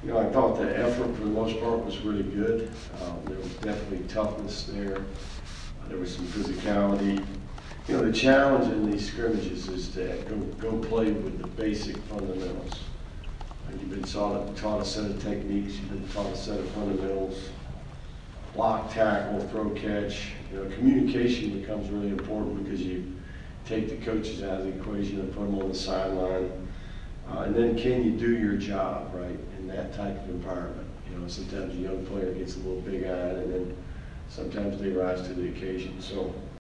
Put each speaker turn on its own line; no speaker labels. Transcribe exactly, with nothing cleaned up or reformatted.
You know, I thought the effort for the most part was really good. Um, there was definitely toughness there. Uh, there was some physicality. You know, the challenge in these scrimmages is to go, go play with the basic fundamentals. Uh, you've been taught, taught a set of techniques, you've been taught a set of fundamentals. Block, tackle, throw, catch. You know, communication becomes really important because you take the coaches out of the equation and put them on the sideline. Uh, and then can you do your job, right, in that type of environment? You know, sometimes a young player gets a little big-eyed, and then sometimes they rise to the occasion. So